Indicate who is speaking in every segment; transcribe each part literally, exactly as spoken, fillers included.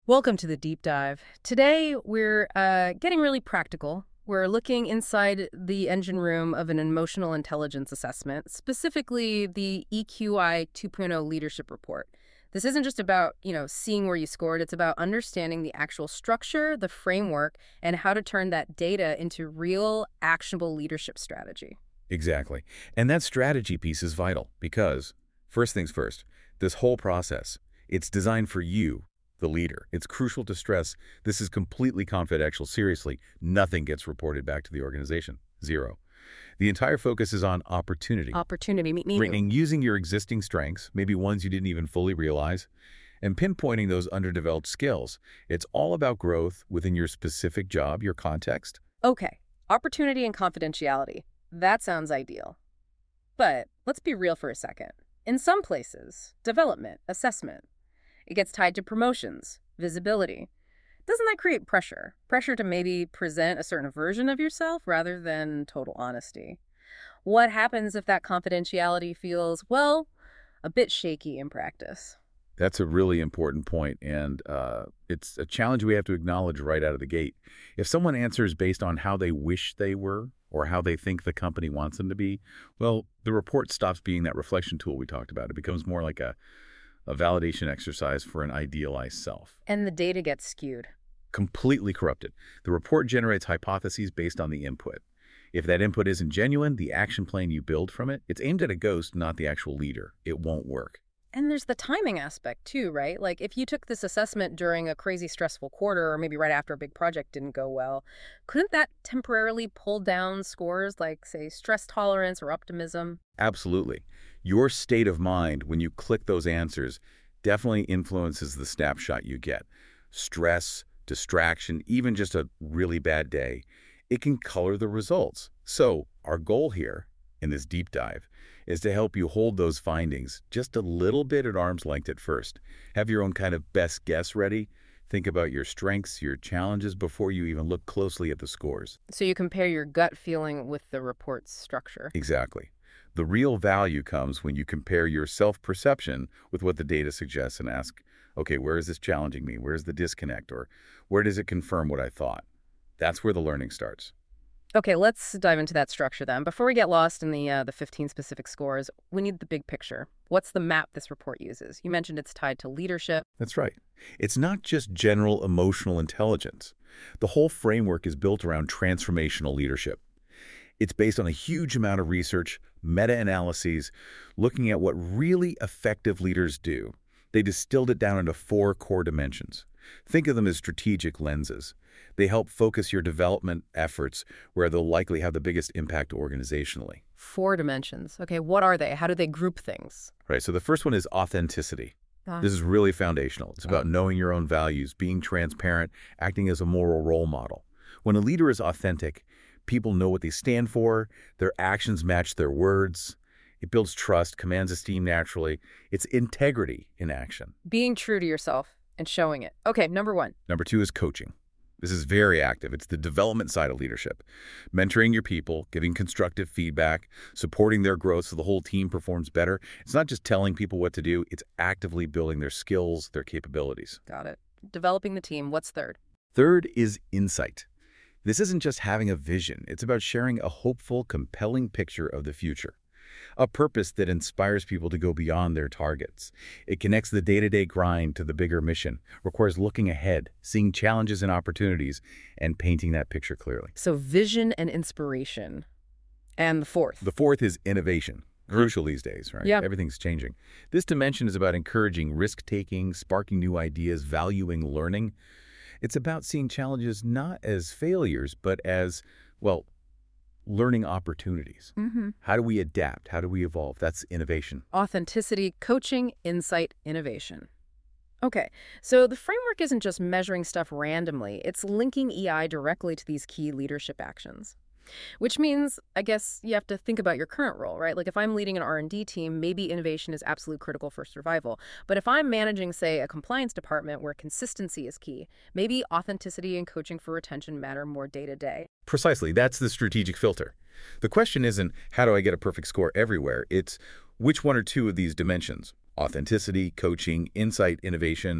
Speaker 1: Welcome to the deep dive. Today, we're uh, getting really practical. We're looking inside the engine room of an emotional intelligence assessment, specifically the E Q I 2.0 leadership report. This isn't just about, you know, seeing where you scored. It's about understanding the actual structure, the framework, and how to turn that data into real, actionable leadership strategy.
Speaker 2: Exactly. And that strategy piece is vital because, first things first, this whole process, it's designed for you, the leader. It's crucial to stress this is completely confidential. Seriously, nothing gets reported back to the organization. Zero. The entire focus is on opportunity.
Speaker 1: Opportunity, me- meaning?
Speaker 2: Bringing, using your existing strengths, maybe ones you didn't even fully realize, and pinpointing those underdeveloped skills. It's all about growth within your specific job, your context.
Speaker 1: Okay, opportunity and confidentiality. That sounds ideal. But let's be real for a second. In some places, development, assessment, it gets tied to promotions, visibility. Doesn't that create pressure? Pressure to maybe present a certain version of yourself rather than total honesty. What happens if that confidentiality feels, well, a bit shaky in practice?
Speaker 2: That's a really important point, and uh, it's a challenge we have to acknowledge right out of the gate. If someone answers based on how they wish they were or how they think the company wants them to be, well, the report stops being that reflection tool we talked about. It becomes more like a, a validation exercise for an idealized self.
Speaker 1: And the data gets skewed.
Speaker 2: Completely corrupted. The report generates hypotheses based on the input. If that input isn't genuine, the action plan you build from it, it's aimed at a ghost, not the actual leader. It won't work.
Speaker 1: And there's the timing aspect too, right? Like if you took this assessment during a crazy stressful quarter or maybe right after a big project didn't go well, couldn't that temporarily pull down scores like, say, stress tolerance or optimism?
Speaker 2: Absolutely. Your state of mind when you click those answers definitely influences the snapshot you get. Stress, distraction, even just a really bad day, it can color the results. So our goal here in this deep dive is to help you hold those findings just a little bit at arm's length at first. Have your own kind of best guess ready. Think about your strengths, your challenges before you even look closely at the scores.
Speaker 1: So you compare your gut feeling with the report's structure.
Speaker 2: Exactly. The real value comes when you compare your self-perception with what the data suggests and ask, okay, where is this challenging me? Where's the disconnect? Or where does it confirm what I thought? That's where the learning starts.
Speaker 1: Okay, let's dive into that structure then. Before we get lost in the uh, the fifteen specific scores, we need the big picture. What's the map this report uses? You mentioned it's tied to leadership.
Speaker 2: That's right. It's not just general emotional intelligence. The whole framework is built around transformational leadership. It's based on a huge amount of research, meta-analyses, looking at what really effective leaders do. They distilled it down into four core dimensions. Think of them as strategic lenses. They help focus your development efforts where they'll likely have the biggest impact organizationally.
Speaker 1: Four dimensions. Okay, what are they? How do they group things?
Speaker 2: Right, so the first one is authenticity.
Speaker 1: Ah.
Speaker 2: This is really foundational. It's about knowing your own values, being transparent, acting as a moral role model. When a leader is authentic, people know what they stand for, their actions match their words. It builds trust, commands esteem naturally. It's integrity in action.
Speaker 1: Being true to yourself and showing it. Okay, number one.
Speaker 2: Number two is coaching. This is very active. It's the development side of leadership. Mentoring your people, giving constructive feedback, supporting their growth so the whole team performs better. It's not just telling people what to do, it's actively building their skills, their capabilities.
Speaker 1: Got it. Developing the team. What's third?
Speaker 2: Third is insight. This isn't just having a vision. It's about sharing a hopeful, compelling picture of the future. A purpose that inspires people to go beyond their targets. It connects the day-to-day grind to the bigger mission, requires looking ahead, seeing challenges and opportunities, and painting that picture clearly.
Speaker 1: So vision and inspiration. And the fourth?
Speaker 2: The fourth is innovation. Crucial these days, right?
Speaker 1: Yeah.
Speaker 2: Everything's changing. This dimension is about encouraging risk-taking, sparking new ideas, valuing learning. It's about seeing challenges not as failures, but as, well, learning opportunities.
Speaker 1: Mm-hmm.
Speaker 2: How do we adapt? How do we evolve? That's innovation.
Speaker 1: Authenticity, coaching, insight, innovation. Okay, so the framework isn't just measuring stuff randomly. It's linking E I directly to these key leadership actions. Which means, I guess, you have to think about your current role, right? Like if I'm leading an R and D team, maybe innovation is absolute critical for survival. But if I'm managing, say, a compliance department where consistency is key, maybe authenticity and coaching for retention matter more day to day.
Speaker 2: Precisely. That's the strategic filter. The question isn't, how do I get a perfect score everywhere? It's which one or two of these dimensions, authenticity, coaching, insight, innovation,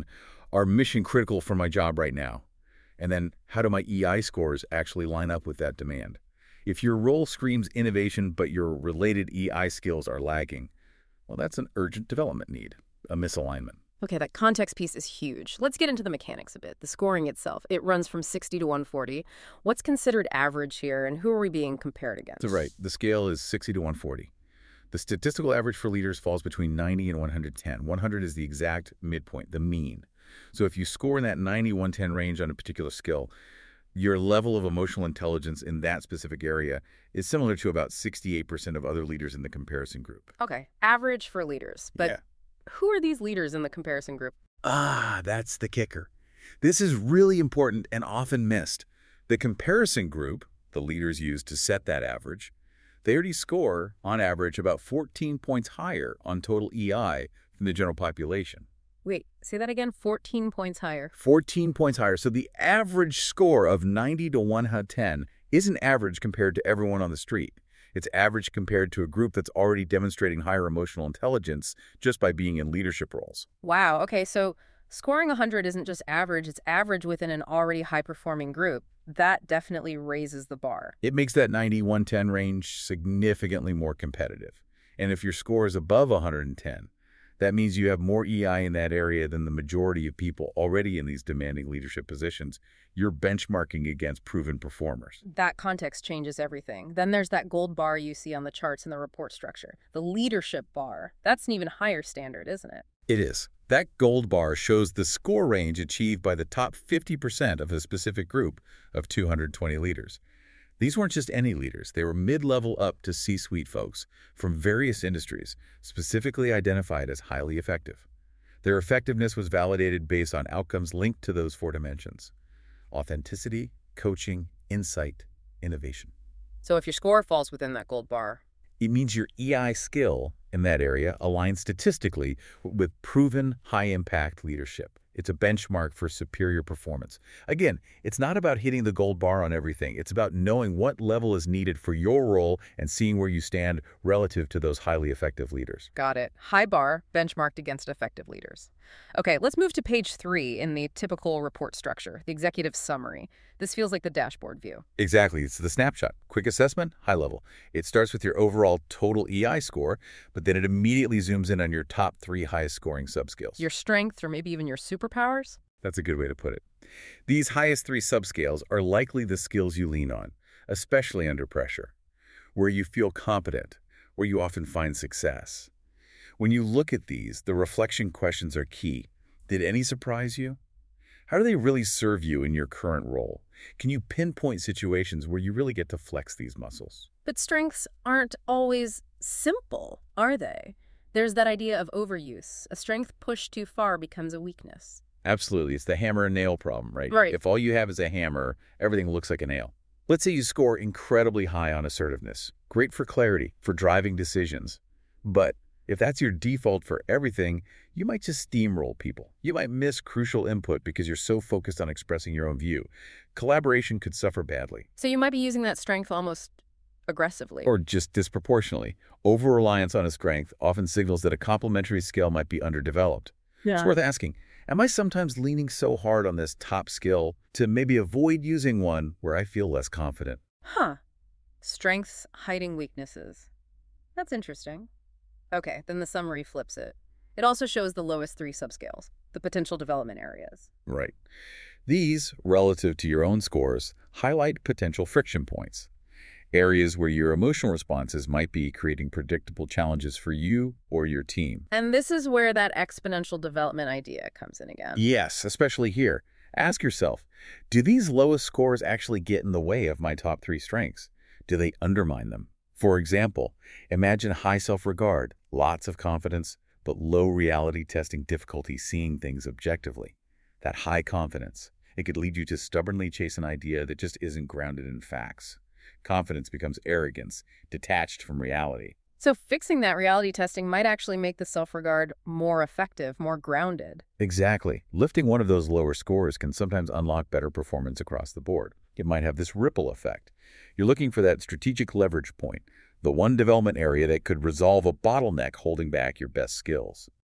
Speaker 2: are mission critical for my job right now? And then how do my E I scores actually line up with that demand? If your role screams innovation but your related E I skills are lagging, well, that's an urgent development need, a misalignment.
Speaker 1: Okay, that context piece is huge. Let's get into the mechanics a bit. The scoring itself, it runs from sixty to one forty. What's considered average here, and who are we being compared against?
Speaker 2: So right, the scale is sixty to one forty. The statistical average for leaders falls between ninety and one hundred ten. one hundred is the exact midpoint, the mean. So if you score in that ninety to one ten range on a particular skill, your level of emotional intelligence in that specific area is similar to about sixty-eight percent of other leaders in the comparison group.
Speaker 1: Okay, average for leaders. But
Speaker 2: Yeah.
Speaker 1: who are these leaders in the comparison group?
Speaker 2: Ah, that's the kicker. This is really important and often missed. The comparison group, the leaders use to set that average, they already score, on average, about fourteen points higher on total E I than the general population.
Speaker 1: Wait, say that again? fourteen points higher.
Speaker 2: fourteen points higher. So the average score of ninety to one hundred ten isn't average compared to everyone on the street. It's average compared to a group that's already demonstrating higher emotional intelligence just by being in leadership roles.
Speaker 1: Wow, okay, so scoring one hundred isn't just average, it's average within an already high-performing group. That definitely raises the bar.
Speaker 2: It makes that ninety to one ten range significantly more competitive. And if your score is above one hundred ten, that means you have more E I in that area than the majority of people already in these demanding leadership positions. You're benchmarking against proven performers.
Speaker 1: That context changes everything. Then there's that gold bar you see on the charts in the report structure. The leadership bar. That's an even higher standard, isn't it?
Speaker 2: It is. That gold bar shows the score range achieved by the top fifty percent of a specific group of two hundred twenty leaders. These weren't just any leaders. They were mid-level up to C-suite folks from various industries, specifically identified as highly effective. Their effectiveness was validated based on outcomes linked to those four dimensions: authenticity, coaching, insight, innovation.
Speaker 1: So if your score falls within that gold bar,
Speaker 2: It means your E I skill in that area aligns statistically with proven high-impact leadership. It's a benchmark for superior performance. Again, it's not about hitting the gold bar on everything. It's about knowing what level is needed for your role and seeing where you stand relative to those highly effective leaders.
Speaker 1: got it. High bar, benchmarked against effective leaders. Okay, let's move to page three in the typical report structure, the executive summary. This feels like the dashboard view.
Speaker 2: Exactly. It's the snapshot. Quick assessment, high level. It starts with your overall total E I score, but then it immediately zooms in on your top three highest scoring subscales.
Speaker 1: Your strengths or maybe even your superpowers?
Speaker 2: That's a good way to put it. These highest three subscales are likely the skills you lean on, especially under pressure, where you feel competent, where you often find success. When you look at these, the reflection questions are key. Did any surprise you? How do they really serve you in your current role? Can you pinpoint situations where you really get to flex these muscles?
Speaker 1: But strengths aren't always simple, are they? There's that idea of overuse. A strength pushed too far becomes a weakness.
Speaker 2: Absolutely. It's the hammer and nail problem, right?
Speaker 1: Right.
Speaker 2: If all you have is a hammer, everything looks like a nail. Let's say you score incredibly high on assertiveness. Great for clarity, for driving decisions. But if that's your default for everything, you might just steamroll people. You might miss crucial input because you're so focused on expressing your own view. Collaboration could suffer badly.
Speaker 1: So you might be using that strength almost aggressively.
Speaker 2: Or just disproportionately. Over-reliance on a strength often signals that a complementary skill might be underdeveloped.
Speaker 1: yeah.
Speaker 2: It's worth asking, am I sometimes leaning so hard on this top skill to maybe avoid using one where I feel less confident?
Speaker 1: Huh. Strengths hiding weaknesses. That's interesting. Okay, then the summary flips it. It also shows the lowest three subscales, the potential development areas.
Speaker 2: Right. These, relative to your own scores, highlight potential friction points, areas where your emotional responses might be creating predictable challenges for you or your team.
Speaker 1: And this is where that exponential development idea comes in again.
Speaker 2: Yes, especially here. Ask yourself, do these lowest scores actually get in the way of my top three strengths? Do they undermine them? For example, imagine high self-regard, lots of confidence, but low reality testing difficulty seeing things objectively. That high confidence, it could lead you to stubbornly chase an idea that just isn't grounded in facts. Confidence becomes arrogance, detached from reality.
Speaker 1: So fixing that reality testing might actually make the self-regard more effective, more grounded.
Speaker 2: Exactly. Lifting one of those lower scores can sometimes unlock better performance across the board. It might have this ripple effect. You're looking for that strategic leverage point, the one development area that could resolve a bottleneck holding back your best skills.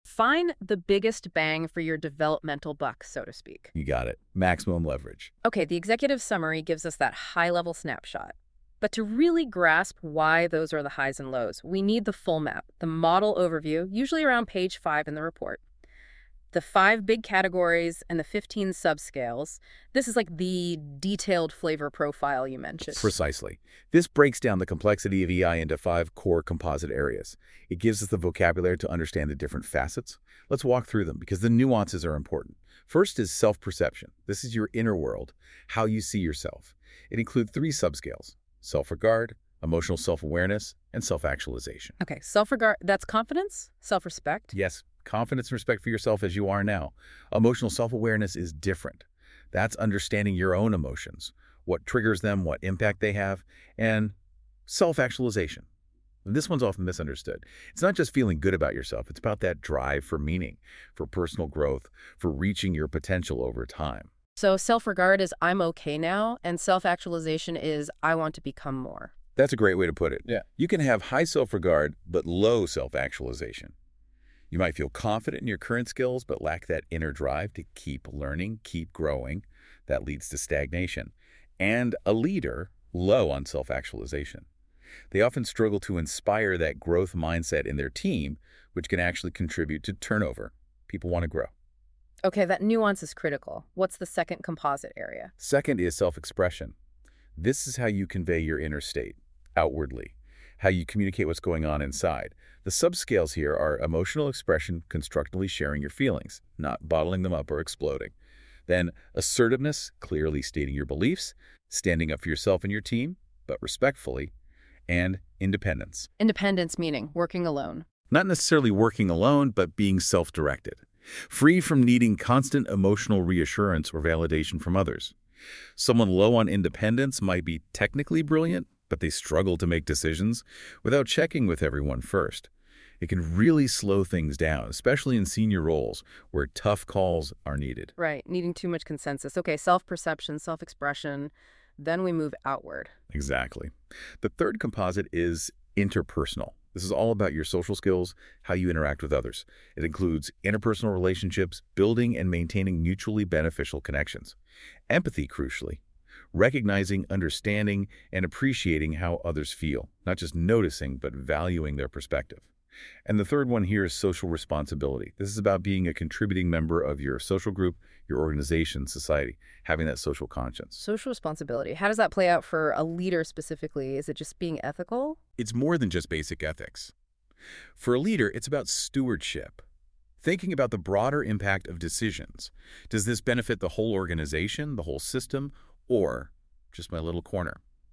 Speaker 1: Find the biggest bang for your developmental buck, so to speak.
Speaker 2: You got it. Maximum leverage.
Speaker 1: Okay, the executive summary gives us that high-level snapshot. But to really grasp why those are the highs and lows, we need the full map, the model overview, usually around page five in the report. The five big categories and the fifteen subscales. This is like the detailed flavor profile you mentioned.
Speaker 2: Precisely. This breaks down the complexity of E I into five core composite areas. It gives us the vocabulary to understand the different facets. Let's walk through them because the nuances are important. First is self-perception. This is your inner world, how you see yourself. It includes three subscales: self-regard, emotional self-awareness, and self-actualization.
Speaker 1: Okay, self-regard, that's confidence, self-respect.
Speaker 2: Yes, confidence and respect for yourself as you are now. Emotional self-awareness is different. That's understanding your own emotions, what triggers them, what impact they have, and self-actualization. This one's often misunderstood. It's not just feeling good about yourself. It's about that drive for meaning, for personal growth, for reaching your potential over time.
Speaker 1: So self-regard is I'm okay now, and self-actualization is I want to become more.
Speaker 2: That's a great way to put it.
Speaker 3: Yeah.
Speaker 2: You can have high self-regard, but low self-actualization. You might feel confident in your current skills, but lack that inner drive to keep learning, keep growing. That leads to stagnation. And a leader, low on self-actualization. They often struggle to inspire that growth mindset in their team, which can actually contribute to turnover. People want to grow.
Speaker 1: Okay, that nuance is critical. What's the second composite area?
Speaker 2: Second is self-expression. This is how you convey your inner state, outwardly, how you communicate what's going on inside. The subscales here are emotional expression, constructively sharing your feelings, not bottling them up or exploding. Then assertiveness, clearly stating your beliefs, standing up for yourself and your team, but respectfully, and independence.
Speaker 1: Independence meaning working alone.
Speaker 2: Not necessarily working alone, but being self-directed, free from needing constant emotional reassurance or validation from others. Someone low on independence might be technically brilliant, but they struggle to make decisions without checking with everyone first. It can really slow things down, especially in senior roles where tough calls are needed.
Speaker 1: Right, needing too much consensus. Okay, self-perception, self-expression. Then we move outward.
Speaker 2: Exactly. The third composite is interpersonal. This is all about your social skills, how you interact with others. It includes interpersonal relationships, building and maintaining mutually beneficial connections. Empathy, crucially. Recognizing, understanding, and appreciating how others feel, not just noticing, but valuing their perspective. And the third one here is social responsibility. This is about being a contributing member of your social group, your organization, society, having that social conscience.
Speaker 1: Social responsibility. How does that play out for a leader specifically? Is it just being ethical?
Speaker 2: It's more than just basic ethics. For a leader, it's about stewardship. Thinking about the broader impact of decisions. Does this benefit the whole organization, the whole system, or just my little corner?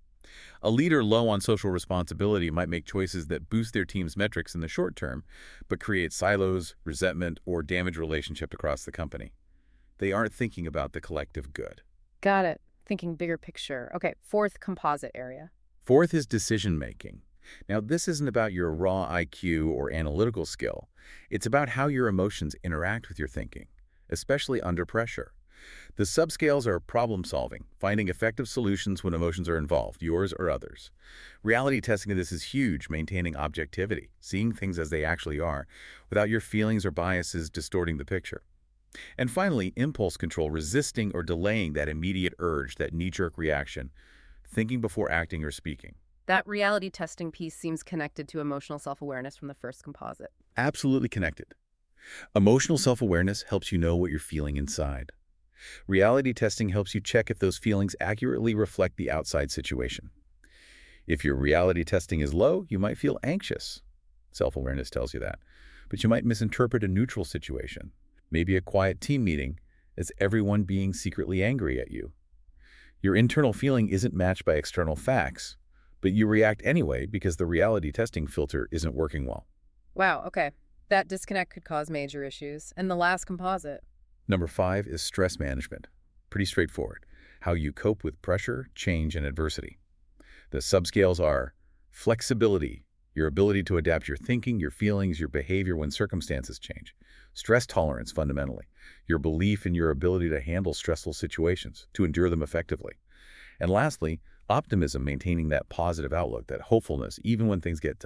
Speaker 2: A leader low on social responsibility might make choices that boost their team's metrics in the short term, but create silos, resentment, or damage relationships across the company. They aren't thinking about the collective good.
Speaker 1: Got it. Thinking bigger picture. Okay, fourth composite area.
Speaker 2: Fourth is decision-making. Now, this isn't about your raw I Q or analytical skill. It's about how your emotions interact with your thinking, especially under pressure. The subscales are problem-solving, finding effective solutions when emotions are involved, yours or others. Reality testing of this is huge, maintaining objectivity, seeing things as they actually are, without your feelings or biases distorting the picture. And finally, impulse control, resisting or delaying that immediate urge, that knee-jerk reaction, thinking before acting or speaking.
Speaker 1: That reality testing piece seems connected to emotional self-awareness from the first composite.
Speaker 2: Absolutely connected. Emotional self-awareness helps you know what you're feeling inside. Reality testing helps you check if those feelings accurately reflect the outside situation. If your reality testing is low, you might feel anxious. Self-awareness tells you that. But you might misinterpret a neutral situation, maybe a quiet team meeting, as everyone being secretly angry at you. Your internal feeling isn't matched by external facts, but you react anyway because the reality testing filter isn't working well.
Speaker 1: Wow, okay. That disconnect could cause major issues. And the last composite.
Speaker 2: Number five is stress management. Pretty straightforward. How you cope with pressure, change, and adversity. The subscales are flexibility, your ability to adapt your thinking, your feelings, your behavior when circumstances change. Stress tolerance, fundamentally, your belief in your ability to handle stressful situations, to endure them effectively. And lastly, optimism, maintaining that positive outlook, that hopefulness, even when things get tough.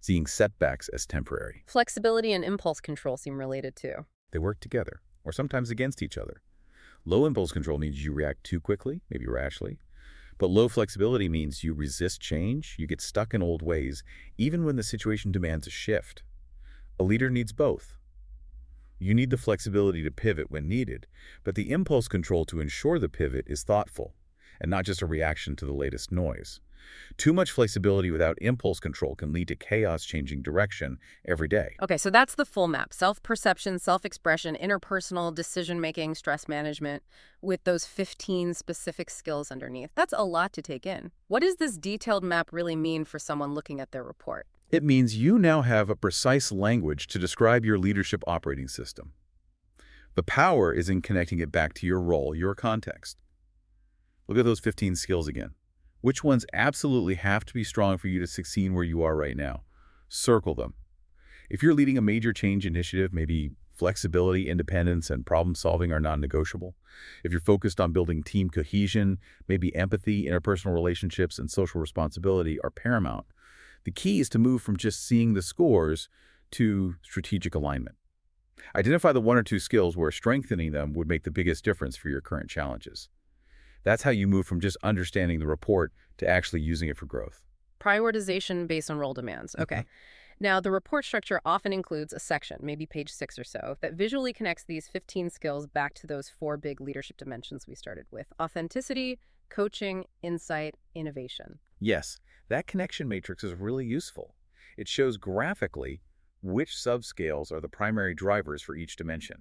Speaker 2: seeing setbacks as temporary.
Speaker 1: Flexibility and impulse control seem related too.
Speaker 2: They work together, or sometimes against each other. Low impulse control means you react too quickly, maybe rashly. But low flexibility means you resist change, you get stuck in old ways, even when the situation demands a shift. A leader needs both. You need the flexibility to pivot when needed, but the impulse control to ensure the pivot is thoughtful, and not just a reaction to the latest noise. Too much flexibility without impulse control can lead to chaos changing direction every day.
Speaker 1: Okay, so that's the full map. Self-perception, self-expression, interpersonal, decision-making, stress management, with those fifteen specific skills underneath. That's a lot to take in. What does this detailed map really mean for someone looking at their report?
Speaker 2: It means you now have a precise language to describe your leadership operating system. The power is in connecting it back to your role, your context. Look at those fifteen skills again. Which ones absolutely have to be strong for you to succeed where you are right now? Circle them. If you're leading a major change initiative, maybe flexibility, independence, and problem-solving are non-negotiable. If you're focused on building team cohesion, maybe empathy, interpersonal relationships, and social responsibility are paramount. The key is to move from just seeing the scores to strategic alignment. Identify the one or two skills where strengthening them would make the biggest difference for your current challenges. That's how you move from just understanding the report to actually using it for growth.
Speaker 1: Prioritization based on role demands. Okay.
Speaker 2: Mm-hmm.
Speaker 1: Now, the report structure often includes a section, maybe page six or so, that visually connects these fifteen skills back to those four big leadership dimensions we started with: authenticity, coaching, insight, innovation.
Speaker 2: Yes, that connection matrix is really useful. It shows graphically which subscales are the primary drivers for each dimension.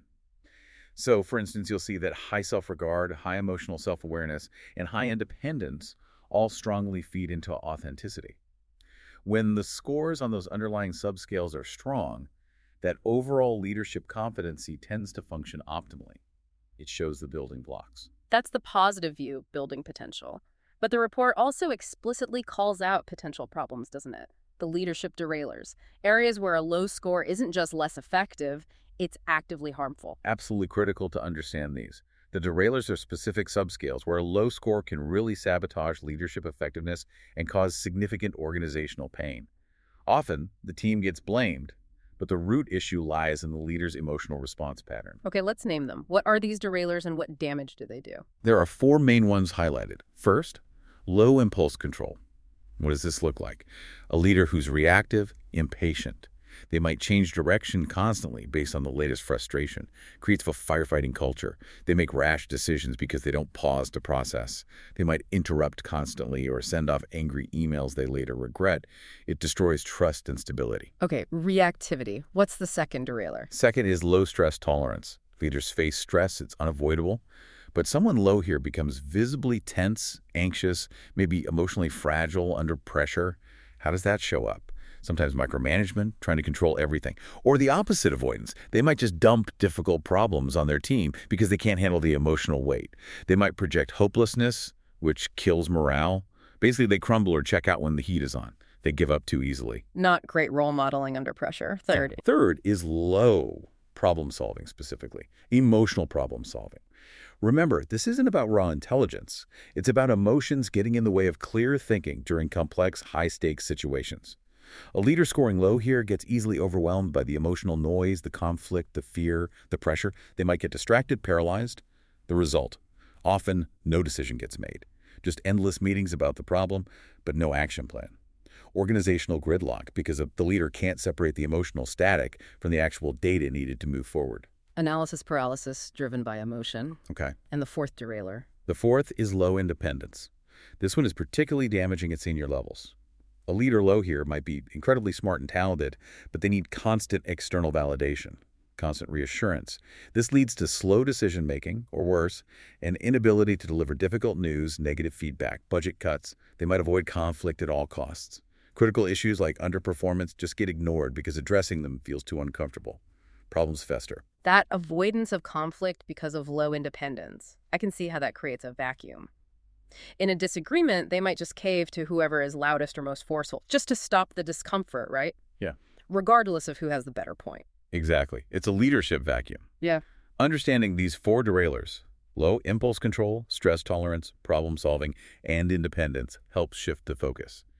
Speaker 2: So, for instance, you'll see that high self-regard, high emotional self-awareness, and high independence all strongly feed into authenticity. When the scores on those underlying subscales are strong, that overall leadership competency tends to function optimally. It shows the building blocks.
Speaker 1: That's the positive view, building potential. But the report also explicitly calls out potential problems, doesn't it? The leadership derailers, areas where a low score isn't just less effective, it's actively harmful.
Speaker 2: Absolutely critical to understand these. The derailers are specific subscales where a low score can really sabotage leadership effectiveness and cause significant organizational pain. Often, the team gets blamed, but the root issue lies in the leader's emotional response pattern.
Speaker 1: Okay, let's name them. What are these derailers and what damage do they do?
Speaker 2: There are four main ones highlighted. First, low impulse control. What does this look like? A leader who's reactive, impatient. They might change direction constantly based on the latest frustration, creates a firefighting culture. They make rash decisions because they don't pause to process. They might interrupt constantly or send off angry emails they later regret. It destroys trust and stability.
Speaker 1: Okay, reactivity. What's the second derailer?
Speaker 2: Second is low stress tolerance. Leaders face stress, it's unavoidable. But someone low here becomes visibly tense, anxious, maybe emotionally fragile under pressure. How does that show up? Sometimes micromanagement, trying to control everything. Or the opposite, avoidance. They might just dump difficult problems on their team because they can't handle the emotional weight. They might project hopelessness, which kills morale. Basically, they crumble or check out when the heat is on. They give up too easily.
Speaker 1: Not great role modeling under pressure. Third.
Speaker 2: Third is low problem solving specifically, emotional problem solving. Remember, this isn't about raw intelligence. It's about emotions getting in the way of clear thinking during complex, high-stakes situations. A leader scoring low here gets easily overwhelmed by the emotional noise, the conflict, the fear, the pressure. They might get distracted, paralyzed. The result, often no decision gets made. Just endless meetings about the problem, but no action plan. Organizational gridlock because the leader can't separate the emotional static from the actual data needed to move forward.
Speaker 1: Analysis paralysis driven by emotion.
Speaker 2: Okay.
Speaker 1: And the fourth derailer.
Speaker 2: The fourth is low independence. This one is particularly damaging at senior levels. A leader low here might be incredibly smart and talented, but they need constant external validation, constant reassurance. This leads to slow decision-making, or worse, an inability to deliver difficult news, negative feedback, budget cuts. They might avoid conflict at all costs. Critical issues like underperformance just get ignored because addressing them feels too uncomfortable. Problems fester.
Speaker 1: That avoidance of conflict because of low independence, I can see how that creates a vacuum. In a disagreement, they might just cave to whoever is loudest or most forceful, just to stop the discomfort, right?
Speaker 2: Yeah.
Speaker 1: Regardless of who has the better point.
Speaker 2: Exactly. It's a leadership vacuum.
Speaker 1: Yeah.
Speaker 2: Understanding these four derailers, low impulse control, stress tolerance, problem solving, and independence, helps shift the focus.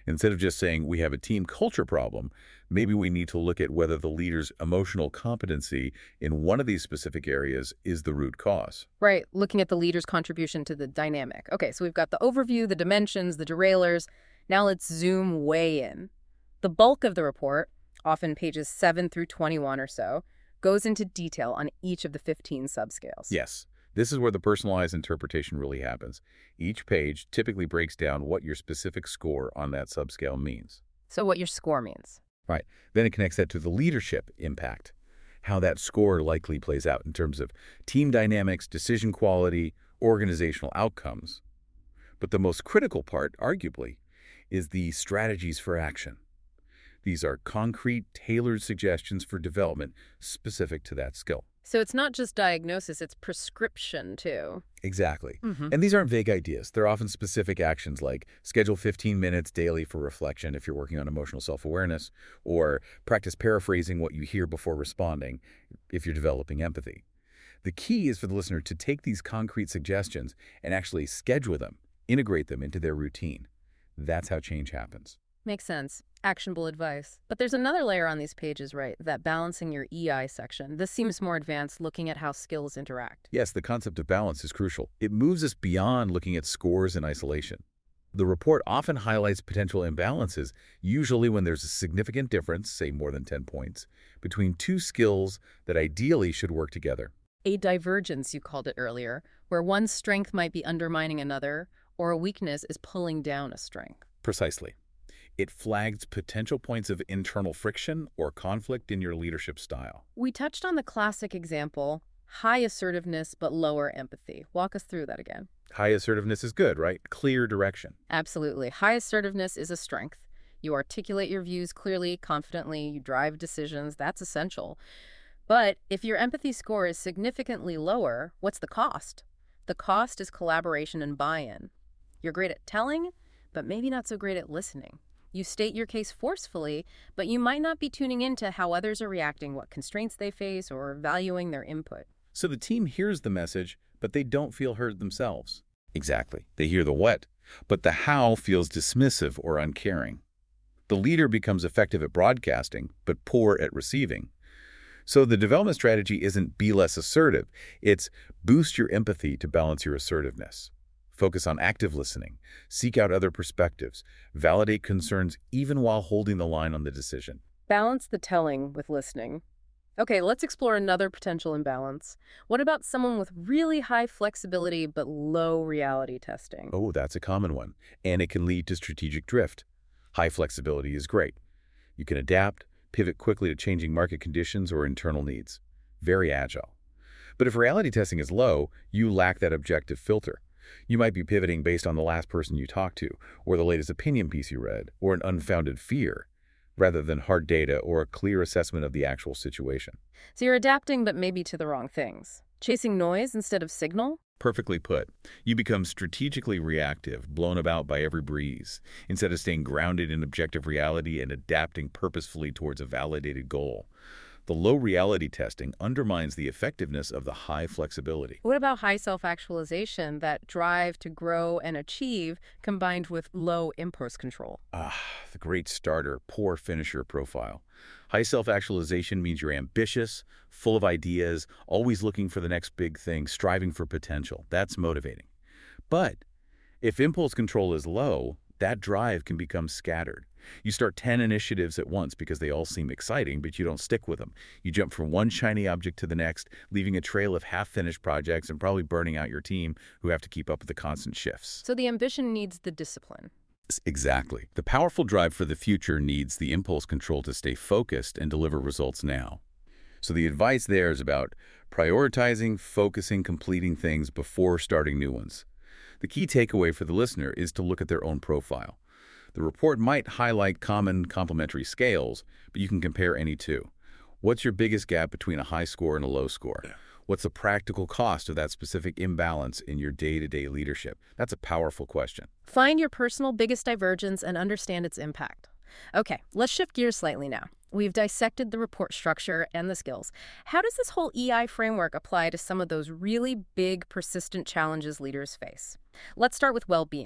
Speaker 2: Instead of just saying we have a team culture problem, maybe we need to look at whether the leader's emotional competency in one of these specific areas is the root cause.
Speaker 1: Right, looking at the leader's contribution to the dynamic. Okay, so we've got the overview, the dimensions, the derailers. Now let's zoom way in. The bulk of the report, often pages seven through twenty-one or so, goes into detail on each of the fifteen subscales.
Speaker 2: Yes, this is where the personalized interpretation really happens. Each page typically breaks down what your specific score on that subscale means.
Speaker 1: So what your score means.
Speaker 2: Right. Then it connects that to the leadership impact, how that score likely plays out in terms of team dynamics, decision quality, organizational outcomes. But the most critical part, arguably, is the strategies for action. These are concrete, tailored suggestions for development specific to that skill.
Speaker 1: So it's not just diagnosis, it's prescription too.
Speaker 2: Exactly.
Speaker 1: Mm-hmm.
Speaker 2: And these aren't vague ideas. They're often specific actions like schedule fifteen minutes daily for reflection if you're working on emotional self-awareness, or practice paraphrasing what you hear before responding if you're developing empathy. The key is for the listener to take these concrete suggestions and actually schedule them, integrate them into their routine. That's how change happens.
Speaker 1: Makes sense. Actionable advice. But there's another layer on these pages, right? That balancing your E I section. This seems more advanced, looking at how skills interact.
Speaker 2: Yes, the concept of balance is crucial. It moves us beyond looking at scores in isolation. The report often highlights potential imbalances, usually when there's a significant difference, say more than ten points, between two skills that ideally should work together.
Speaker 1: A divergence, you called it earlier, where one strength might be undermining another, or a weakness is pulling down a strength.
Speaker 2: Precisely. It flags potential points of internal friction or conflict in your leadership style.
Speaker 1: We touched on the classic example, high assertiveness but lower empathy. Walk us through that again.
Speaker 2: High assertiveness is good, right? Clear direction.
Speaker 1: Absolutely. High assertiveness is a strength. You articulate your views clearly, confidently, you drive decisions. That's essential. But if your empathy score is significantly lower, what's the cost? The cost is collaboration and buy-in. You're great at telling, but maybe not so great at listening. You state your case forcefully, but you might not be tuning into how others are reacting, what constraints they face, or valuing their input.
Speaker 2: So the team hears the message, but they don't feel heard themselves. Exactly. They hear the what, but the how feels dismissive or uncaring. The leader becomes effective at broadcasting, but poor at receiving. So the development strategy isn't be less assertive. It's boost your empathy to balance your assertiveness. Focus on active listening, seek out other perspectives, validate concerns even while holding the line on the decision.
Speaker 1: Balance the telling with listening. Okay, let's explore another potential imbalance. What about someone with really high flexibility but low reality testing?
Speaker 2: Oh, that's a common one, and it can lead to strategic drift. High flexibility is great. You can adapt, pivot quickly to changing market conditions or internal needs. Very agile. But if reality testing is low, you lack that objective filter. You might be pivoting based on the last person you talked to, or the latest opinion piece you read, or an unfounded fear, rather than hard data or a clear assessment of the actual situation.
Speaker 1: So you're adapting, but maybe to the wrong things. Chasing noise instead of signal?
Speaker 2: Perfectly put. You become strategically reactive, blown about by every breeze, instead of staying grounded in objective reality and adapting purposefully towards a validated goal. The low reality testing undermines the effectiveness of the high flexibility.
Speaker 1: What about high self-actualization, that drive to grow and achieve, combined with low impulse control?
Speaker 2: Ah, the great starter, poor finisher profile. High self-actualization means you're ambitious, full of ideas, always looking for the next big thing, striving for potential. That's motivating. But if impulse control is low, that drive can become scattered. You start ten initiatives at once because they all seem exciting, but you don't stick with them. You jump from one shiny object to the next, leaving a trail of half-finished projects and probably burning out your team who have to keep up with the constant shifts.
Speaker 1: So the ambition needs the discipline.
Speaker 2: Exactly. The powerful drive for the future needs the impulse control to stay focused and deliver results now. So the advice there is about prioritizing, focusing, completing things before starting new ones. The key takeaway for the listener is to look at their own profile. The report might highlight common complementary scales, but you can compare any two. What's your biggest gap between a high score and a low score? Yeah. What's the practical cost of that specific imbalance in your day-to-day leadership? That's a powerful question.
Speaker 1: Find your personal biggest divergence and understand its impact. Okay, let's shift gears slightly now. We've dissected the report structure and the skills. How does this whole E I framework apply to some of those really big, persistent challenges leaders face? Let's start with well-being.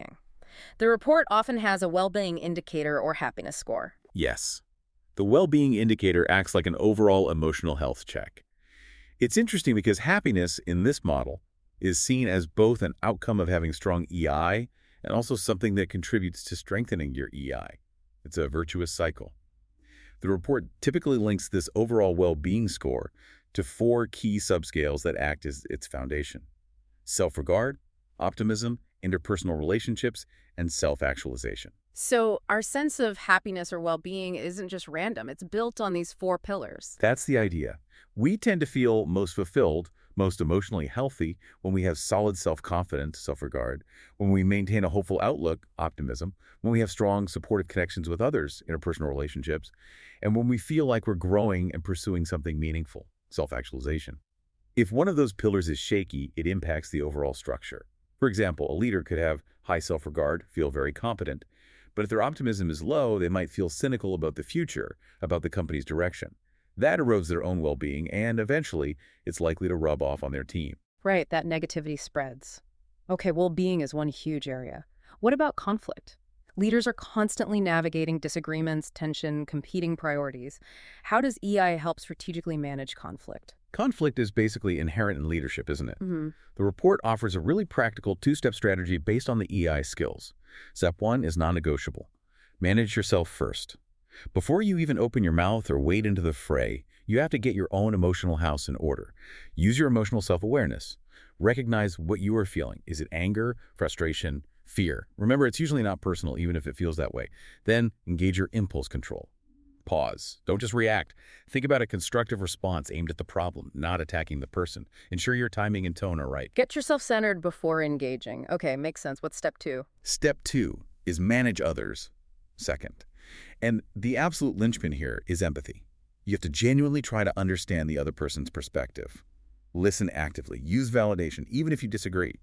Speaker 1: The report often has a well-being indicator or happiness score.
Speaker 2: Yes. The well-being indicator acts like an overall emotional health check. It's interesting because happiness in this model is seen as both an outcome of having strong E I and also something that contributes to strengthening your E I. It's a virtuous cycle. The report typically links this overall well-being score to four key subscales that act as its foundation: self-regard, optimism, interpersonal relationships, and self-actualization.
Speaker 1: So our sense of happiness or well-being isn't just random. It's built on these four pillars.
Speaker 2: That's the idea. We tend to feel most fulfilled, most emotionally healthy when we have solid self-confidence, self-regard, when we maintain a hopeful outlook, optimism, when we have strong supportive connections with others, interpersonal relationships, and when we feel like we're growing and pursuing something meaningful, self-actualization. If one of those pillars is shaky, it impacts the overall structure. For example, a leader could have high self-regard, feel very competent, but if their optimism is low, they might feel cynical about the future, about the company's direction. That erodes their own well-being, and eventually, it's likely to rub off on their team.
Speaker 1: Right, that negativity spreads. Okay, well-being is one huge area. What about conflict? Leaders are constantly navigating disagreements, tension, competing priorities. How does E I help strategically manage conflict?
Speaker 2: Conflict is basically inherent in leadership, isn't it?
Speaker 1: Mm-hmm.
Speaker 2: The report offers a really practical two-step strategy based on the E I skills. Step one is non-negotiable. Manage yourself first. Before you even open your mouth or wade into the fray, you have to get your own emotional house in order. Use your emotional self-awareness. Recognize what you are feeling. Is it anger, frustration, fear? Remember, it's usually not personal, even if it feels that way. Then engage your impulse control. Pause. Don't just react. Think about a constructive response aimed at the problem, not attacking the person. Ensure your timing and tone are right.
Speaker 1: Get yourself centered before engaging. Okay, makes sense. What's step two?
Speaker 2: Step two is manage others. Second. And the absolute linchpin here is empathy. You have to genuinely try to understand the other person's perspective. Listen actively. Use validation, even if you disagree.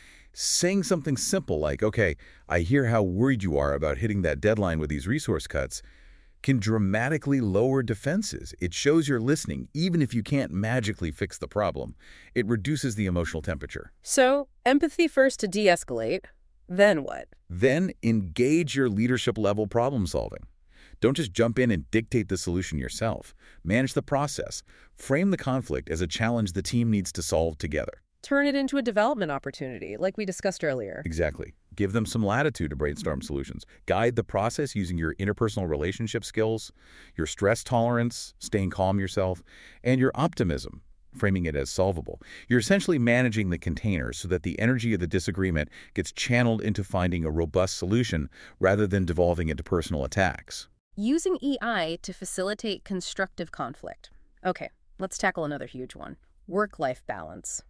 Speaker 2: Saying something simple like, okay, I hear how worried you are about hitting that deadline with these resource cuts, can dramatically lower defenses. It shows you're listening, even if you can't magically fix the problem. It reduces the emotional temperature.
Speaker 1: So, empathy first to de-escalate. Then what?
Speaker 2: Then engage your leadership-level problem solving. Don't just jump in and dictate the solution yourself. Manage the process. Frame the conflict as a challenge the team needs to solve together.
Speaker 1: Turn it into a development opportunity, like we discussed earlier.
Speaker 2: Exactly. Give them some latitude to brainstorm solutions. Guide the process using your interpersonal relationship skills, your stress tolerance, staying calm yourself, and your optimism, framing it as solvable. You're essentially managing the container so that the energy of the disagreement gets channeled into finding a robust solution rather than devolving into personal attacks.
Speaker 1: Using E I to facilitate constructive conflict. Okay, let's tackle another huge one. Work-life balance.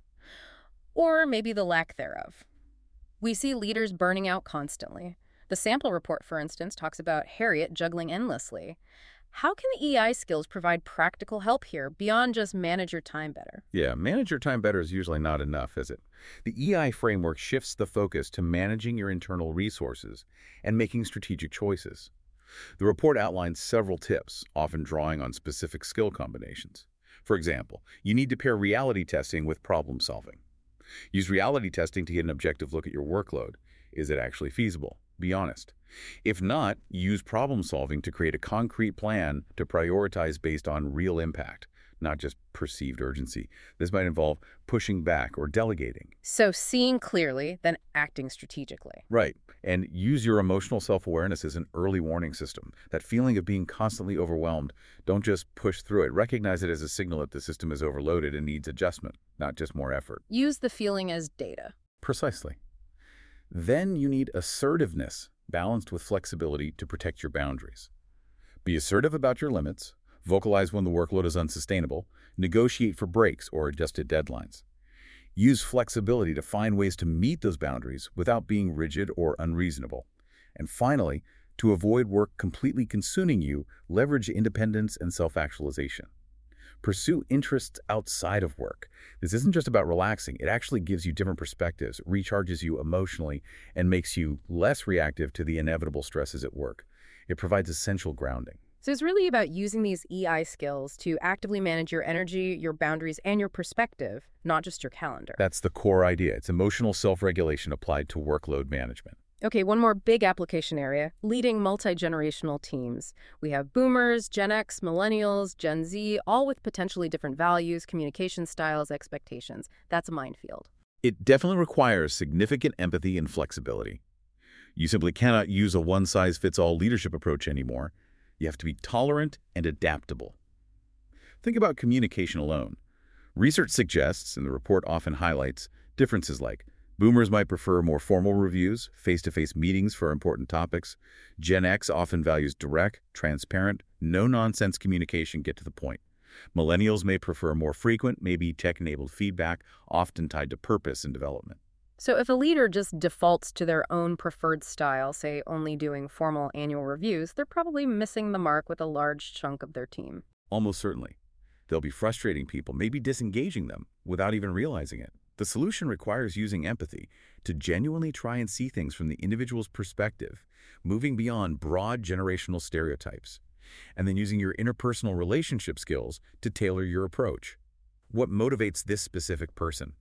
Speaker 1: Or maybe the lack thereof. We see leaders burning out constantly. The sample report, for instance, talks about Harriet juggling endlessly. How can the E I skills provide practical help here beyond just manage your time better?
Speaker 2: Yeah, manage your time better is usually not enough, is it? The E I framework shifts the focus to managing your internal resources and making strategic choices. The report outlines several tips, often drawing on specific skill combinations. For example, you need to pair reality testing with problem solving. Use reality testing to get an objective look at your workload. Is it actually feasible? Be honest. If not, use problem solving to create a concrete plan to prioritize based on real impact, not just perceived urgency. This might involve pushing back or delegating.
Speaker 1: So seeing clearly, then acting strategically.
Speaker 2: Right. And use your emotional self-awareness as an early warning system. That feeling of being constantly overwhelmed, don't just push through it. Recognize it as a signal that the system is overloaded and needs adjustment, not just more effort.
Speaker 1: Use the feeling as data.
Speaker 2: Precisely. Then you need assertiveness, balanced with flexibility to protect your boundaries. Be assertive about your limits, vocalize when the workload is unsustainable, negotiate for breaks or adjusted deadlines. Use flexibility to find ways to meet those boundaries without being rigid or unreasonable. And finally, to avoid work completely consuming you, leverage independence and self-actualization. Pursue interests outside of work. This isn't just about relaxing. It actually gives you different perspectives, recharges you emotionally, and makes you less reactive to the inevitable stresses at work. It provides essential grounding.
Speaker 1: So it's really about using these E I skills to actively manage your energy, your boundaries, and your perspective, not just your calendar.
Speaker 2: That's the core idea. It's emotional self-regulation applied to workload management.
Speaker 1: Okay, one more big application area, leading multi-generational teams. We have boomers, Gen X, millennials, Gen Z, all with potentially different values, communication styles, expectations. That's a minefield.
Speaker 2: It definitely requires significant empathy and flexibility. You simply cannot use a one-size-fits-all leadership approach anymore. You have to be tolerant and adaptable. Think about communication alone. Research suggests, and the report often highlights, differences like boomers might prefer more formal reviews, face-to-face meetings for important topics. Gen X often values direct, transparent, no-nonsense communication, get to the point. Millennials may prefer more frequent, maybe tech-enabled feedback, often tied to purpose and development.
Speaker 1: So if a leader just defaults to their own preferred style, say only doing formal annual reviews, they're probably missing the mark with a large chunk of their team.
Speaker 2: Almost certainly. They'll be frustrating people, maybe disengaging them, without even realizing it. The solution requires using empathy to genuinely try and see things from the individual's perspective, moving beyond broad generational stereotypes, and then using your interpersonal relationship skills to tailor your approach. What motivates this specific person?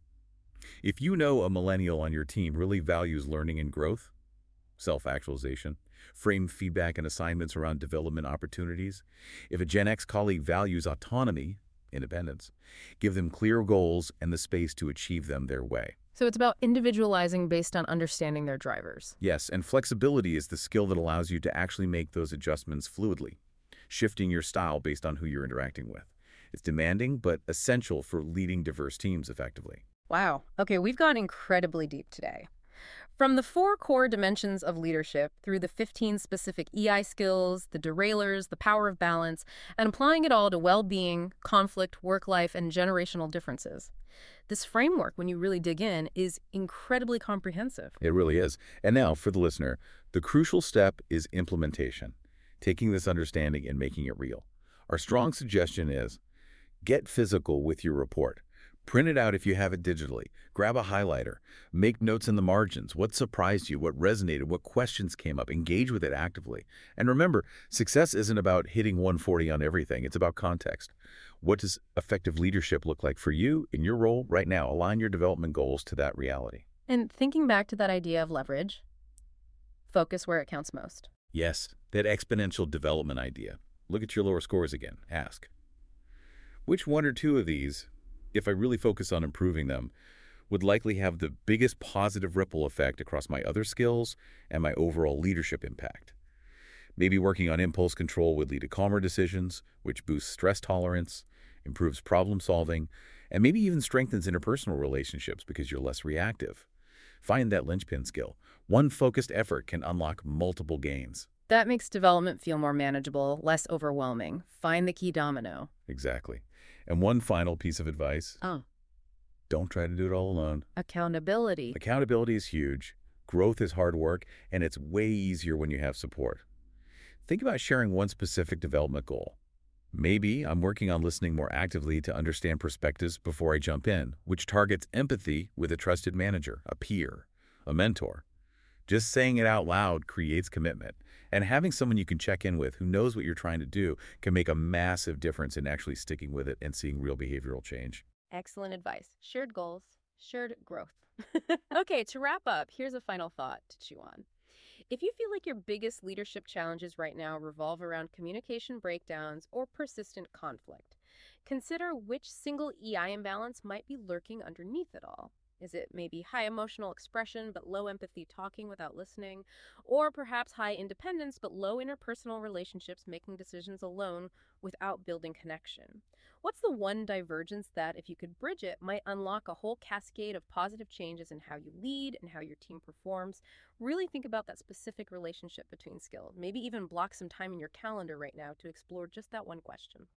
Speaker 2: If you know a millennial on your team really values learning and growth, self-actualization, frame feedback and assignments around development opportunities. If a Gen X colleague values autonomy, independence, give them clear goals and the space to achieve them their way.
Speaker 1: So it's about individualizing based on understanding their drivers.
Speaker 2: Yes, and flexibility is the skill that allows you to actually make those adjustments fluidly, shifting your style based on who you're interacting with. It's demanding, but essential for leading diverse teams effectively.
Speaker 1: Wow. Okay, we've gone incredibly deep today. From the four core dimensions of leadership through the fifteen specific E I skills, the derailers, the power of balance, and applying it all to well-being, conflict, work life, and generational differences. This framework, when you really dig in, is incredibly comprehensive.
Speaker 2: It really is. And now, for the listener, the crucial step is implementation, taking this understanding and making it real. Our strong suggestion is get physical with your report. Print it out if you have it digitally. Grab a highlighter. Make notes in the margins. What surprised you? What resonated? What questions came up? Engage with it actively. And remember, success isn't about hitting one forty on everything. It's about context. What does effective leadership look like for you in your role right now? Align your development goals to that reality.
Speaker 1: And thinking back to that idea of leverage, focus where it counts most.
Speaker 2: Yes, that exponential development idea. Look at your lower scores again. Ask, which one or two of these, if I really focus on improving them, would likely have the biggest positive ripple effect across my other skills and my overall leadership impact? Maybe working on impulse control would lead to calmer decisions, which boosts stress tolerance, improves problem solving, and maybe even strengthens interpersonal relationships because you're less reactive. Find that linchpin skill. One focused effort can unlock multiple gains.
Speaker 1: That makes development feel more manageable, less overwhelming. Find the key domino.
Speaker 2: Exactly. And one final piece of advice.
Speaker 1: Oh.
Speaker 2: Don't try to do it all alone.
Speaker 1: Accountability.
Speaker 2: Accountability is huge. Growth is hard work, and it's way easier when you have support. Think about sharing one specific development goal. Maybe I'm working on listening more actively to understand perspectives before I jump in, which targets empathy with a trusted manager, a peer, a mentor. Just saying it out loud creates commitment, and having someone you can check in with who knows what you're trying to do can make a massive difference in actually sticking with it and seeing real behavioral change.
Speaker 1: Excellent advice. Shared goals, shared growth. Okay, to wrap up, here's a final thought to chew on. If you feel like your biggest leadership challenges right now revolve around communication breakdowns or persistent conflict, consider which single E I imbalance might be lurking underneath it all. Is it maybe high emotional expression but low empathy talking without listening? Or perhaps high independence but low interpersonal relationships making decisions alone without building connection? What's the one divergence that, if you could bridge it, might unlock a whole cascade of positive changes in how you lead and how your team performs? Really think about that specific relationship between skills. Maybe even block some time in your calendar right now to explore just that one question.